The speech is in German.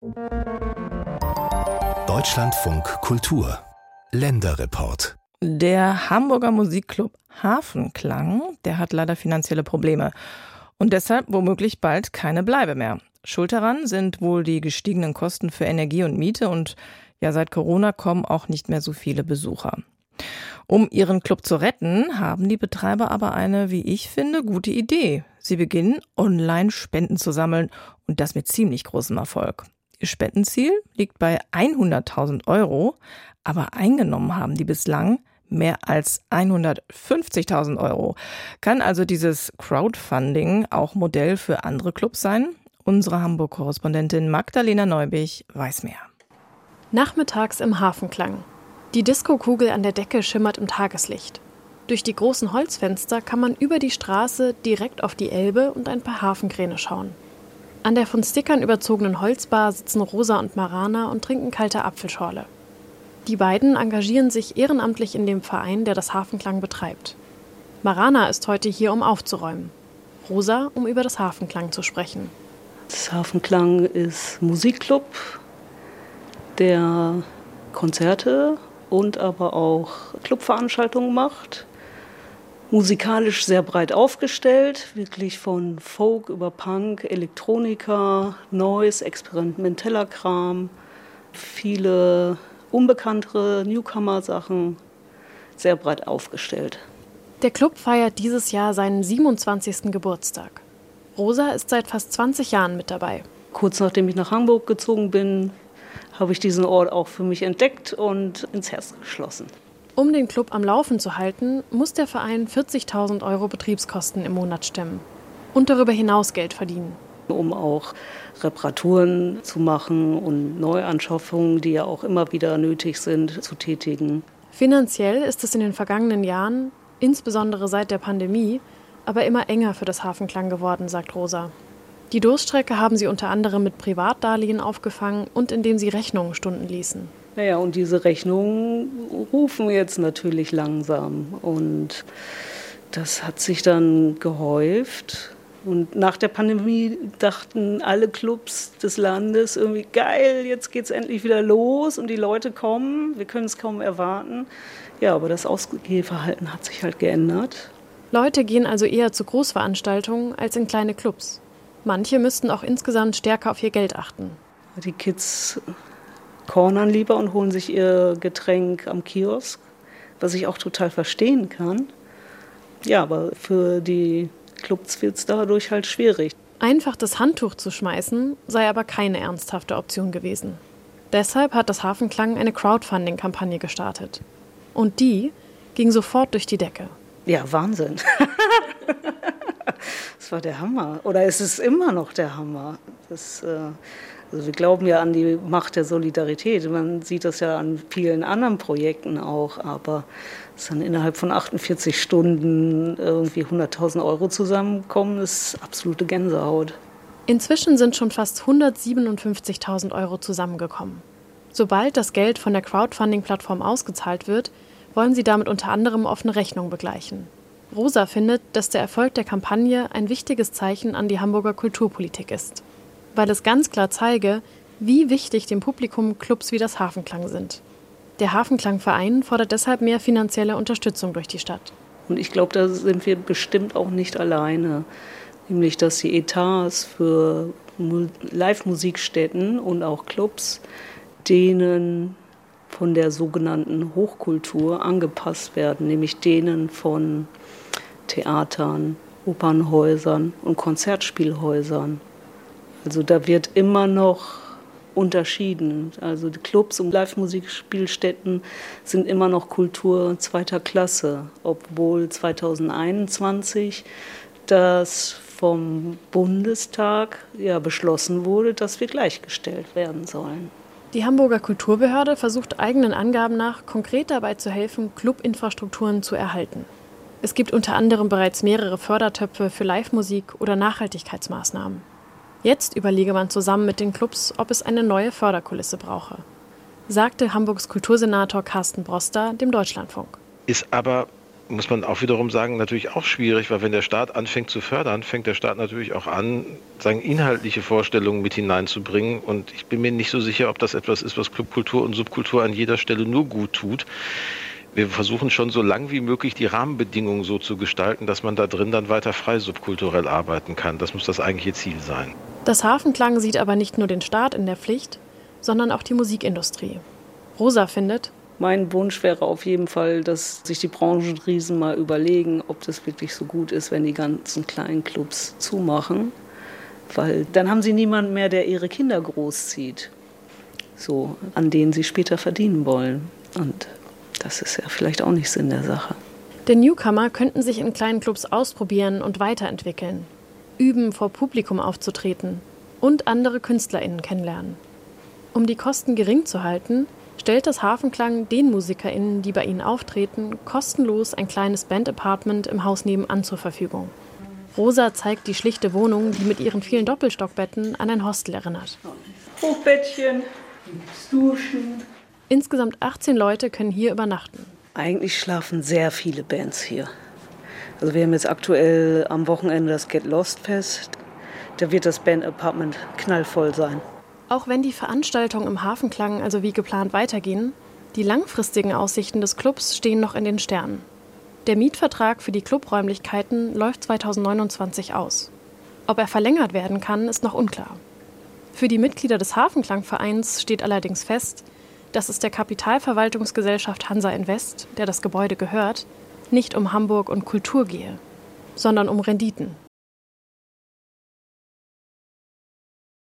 Deutschlandfunk Kultur Länderreport. Der Hamburger Musikclub Hafenklang, der hat leider finanzielle Probleme und deshalb womöglich bald keine Bleibe mehr. Schuld daran sind wohl die gestiegenen Kosten für Energie und Miete und ja, seit Corona kommen auch nicht mehr so viele Besucher. Um ihren Club zu retten, haben die Betreiber aber eine, wie ich finde, gute Idee. Sie beginnen, online Spenden zu sammeln und das mit ziemlich großem Erfolg. Ihr Spendenziel liegt bei 100.000 €, aber eingenommen haben die bislang mehr als 150.000 €. Kann also dieses Crowdfunding auch Modell für andere Clubs sein? Unsere Hamburg-Korrespondentin Magdalena Neubich weiß mehr. Nachmittags im Hafenklang. Die Diskokugel an der Decke schimmert im Tageslicht. Durch die großen Holzfenster kann man über die Straße direkt auf die Elbe und ein paar Hafenkräne schauen. An der von Stickern überzogenen Holzbar sitzen Rosa und Marana und trinken kalte Apfelschorle. Die beiden engagieren sich ehrenamtlich in dem Verein, der das Hafenklang betreibt. Marana ist heute hier, um aufzuräumen. Rosa, um über das Hafenklang zu sprechen. Das Hafenklang ist Musikclub, der Konzerte und aber auch Clubveranstaltungen macht. Musikalisch sehr breit aufgestellt, wirklich von Folk über Punk, Elektronika, Noise, experimenteller Kram, viele unbekanntere Newcomer-Sachen, sehr breit aufgestellt. Der Club feiert dieses Jahr seinen 27. Geburtstag. Rosa ist seit fast 20 Jahren mit dabei. Kurz nachdem ich nach Hamburg gezogen bin, habe ich diesen Ort auch für mich entdeckt und ins Herz geschlossen. Um den Club am Laufen zu halten, muss der Verein 40.000 € Betriebskosten im Monat stemmen und darüber hinaus Geld verdienen. Um auch Reparaturen zu machen und Neuanschaffungen, die ja auch immer wieder nötig sind, zu tätigen. Finanziell ist es in den vergangenen Jahren, insbesondere seit der Pandemie, aber immer enger für das Hafenklang geworden, sagt Rosa. Die Durststrecke haben sie unter anderem mit Privatdarlehen aufgefangen und indem sie Rechnungen stunden ließen. Naja, und diese Rechnungen rufen jetzt natürlich langsam. Und das hat sich dann gehäuft. Und nach der Pandemie dachten alle Clubs des Landes irgendwie, geil, jetzt geht's endlich wieder los und die Leute kommen, wir können es kaum erwarten. Ja, aber das Ausgehverhalten hat sich halt geändert. Leute gehen also eher zu Großveranstaltungen als in kleine Clubs. Manche müssten auch insgesamt stärker auf ihr Geld achten. Die Kids cornern lieber und holen sich ihr Getränk am Kiosk, was ich auch total verstehen kann. Ja, aber für die Clubs wird es dadurch halt schwierig. Einfach das Handtuch zu schmeißen, sei aber keine ernsthafte Option gewesen. Deshalb hat das Hafenklang eine Crowdfunding-Kampagne gestartet. Und die ging sofort durch die Decke. Ja, Wahnsinn. Das war der Hammer. Oder es ist immer noch der Hammer. Also wir glauben ja an die Macht der Solidarität. Man sieht das ja an vielen anderen Projekten auch. Aber es dann innerhalb von 48 Stunden irgendwie 100.000 € zusammenkommen, ist absolute Gänsehaut. Inzwischen sind schon fast 157.000 € zusammengekommen. Sobald das Geld von der Crowdfunding-Plattform ausgezahlt wird, wollen sie damit unter anderem offene Rechnungen begleichen. Rosa findet, dass der Erfolg der Kampagne ein wichtiges Zeichen an die Hamburger Kulturpolitik ist, weil es ganz klar zeige, wie wichtig dem Publikum Clubs wie das Hafenklang sind. Der Hafenklangverein fordert deshalb mehr finanzielle Unterstützung durch die Stadt. Und ich glaube, da sind wir bestimmt auch nicht alleine. Nämlich, dass die Etats für Live-Musikstätten und auch Clubs denen von der sogenannten Hochkultur angepasst werden, nämlich denen von Theatern, Opernhäusern und Konzertspielhäusern. Also da wird immer noch unterschieden. Also die Clubs und Live-Musikspielstätten sind immer noch Kultur zweiter Klasse, obwohl 2021 das vom Bundestag beschlossen wurde, dass wir gleichgestellt werden sollen. Die Hamburger Kulturbehörde versucht eigenen Angaben nach konkret dabei zu helfen, Clubinfrastrukturen zu erhalten. Es gibt unter anderem bereits mehrere Fördertöpfe für Live-Musik oder Nachhaltigkeitsmaßnahmen. Jetzt überlege man zusammen mit den Clubs, ob es eine neue Förderkulisse brauche, sagte Hamburgs Kultursenator Carsten Broster dem Deutschlandfunk. Ist aber muss man auch wiederum sagen, natürlich auch schwierig, weil wenn der Staat anfängt zu fördern, fängt der Staat natürlich auch an, sagen, inhaltliche Vorstellungen mit hineinzubringen. Und ich bin mir nicht so sicher, ob das etwas ist, was Clubkultur und Subkultur an jeder Stelle nur gut tut. Wir versuchen schon so lang wie möglich die Rahmenbedingungen so zu gestalten, dass man da drin dann weiter frei subkulturell arbeiten kann. Das muss das eigentliche Ziel sein. Das Hafenklang sieht aber nicht nur den Staat in der Pflicht, sondern auch die Musikindustrie. Rosa findet: Mein Wunsch wäre auf jeden Fall, dass sich die Branchenriesen mal überlegen, ob das wirklich so gut ist, wenn die ganzen kleinen Clubs zumachen. Weil dann haben sie niemanden mehr, der ihre Kinder großzieht, so, an denen sie später verdienen wollen. Und das ist ja vielleicht auch nicht Sinn der Sache. Denn Newcomer könnten sich in kleinen Clubs ausprobieren und weiterentwickeln, üben, vor Publikum aufzutreten und andere KünstlerInnen kennenlernen. Um die Kosten gering zu halten, stellt das Hafenklang den MusikerInnen, die bei ihnen auftreten, kostenlos ein kleines Band-Apartment im Haus nebenan zur Verfügung. Rosa zeigt die schlichte Wohnung, die mit ihren vielen Doppelstockbetten an ein Hostel erinnert. Hochbettchen, Duschen. Insgesamt 18 Leute können hier übernachten. Eigentlich schlafen sehr viele Bands hier. Also wir haben jetzt aktuell am Wochenende das Get Lost Fest. Da wird das Band-Apartment knallvoll sein. Auch wenn die Veranstaltungen im Hafenklang also wie geplant weitergehen, die langfristigen Aussichten des Clubs stehen noch in den Sternen. Der Mietvertrag für die Clubräumlichkeiten läuft 2029 aus. Ob er verlängert werden kann, ist noch unklar. Für die Mitglieder des Hafenklangvereins steht allerdings fest, dass es der Kapitalverwaltungsgesellschaft Hansa Invest, der das Gebäude gehört, nicht um Hamburg und Kultur gehe, sondern um Renditen.